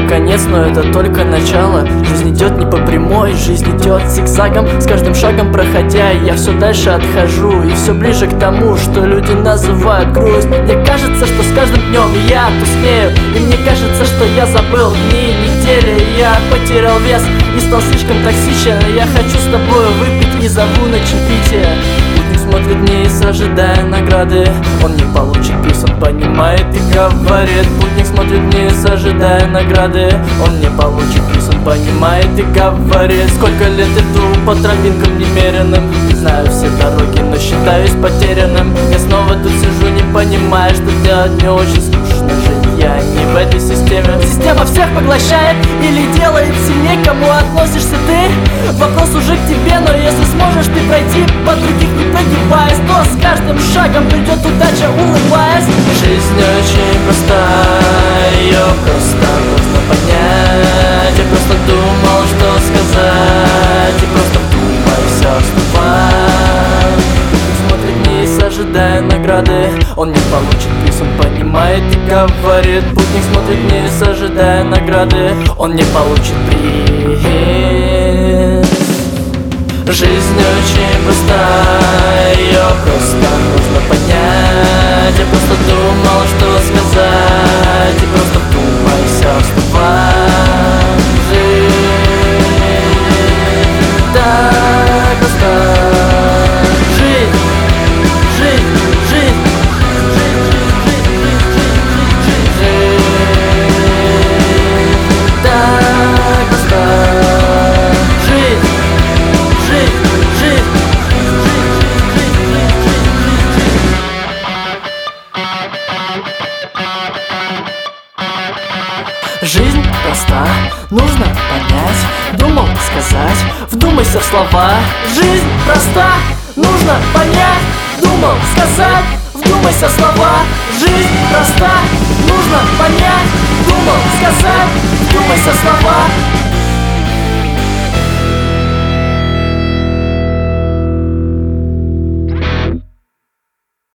конец, но это только начало. Жизнь идет не по прямой, жизнь идет зигзагом. С каждым шагом проходя, я все дальше отхожу и все ближе к тому, что люди называют грусть. Мне кажется, что с каждым днем я тускнею, и мне кажется, что я забыл дни, недели. Я потерял вес и стал слишком токсичен. Я хочу с тобой выпить и зову на чаепитие. Путник смотрит вниз, ожидая награды. Он не получит приз, он понимает и говорит. Путник смотрит вниз, ожидая награды. Он не получит приз, он понимает и говорит. Сколько лет иду по тропинкам немеренным, знаю все дороги, но считаюсь потерянным. Я снова тут сижу, не понимая, что делать, мне очень скучно жить. Я не в этой системе. Система всех поглощает или делает сильней. Кому относишься ты? Вопрос уже к тебе, но если сможешь ты пройти по других не прогибаясь, то с каждым шагом придет удача, улыбаясь. Жизнь очень простая, ее просто нужно понять. Я просто думал, что сказать, и просто вдумайся в слова. Смотрит вниз, ожидая награды. Он не получит приз, он понимает и говорит. Путник смотрит вниз, ожидая награды. Он не получит приз. Жизнь очень простая, ее просто нужно понять. Я просто думал, что сказать, и просто вдумайся в слова. Жизнь так проста. Жизнь проста, нужно понять. Думал сказать, вдумайся в слова. Жизнь проста, нужно понять. Думал сказать, вдумайся в слова. Жизнь проста, нужно понять. Думал сказать, вдумайся в слова.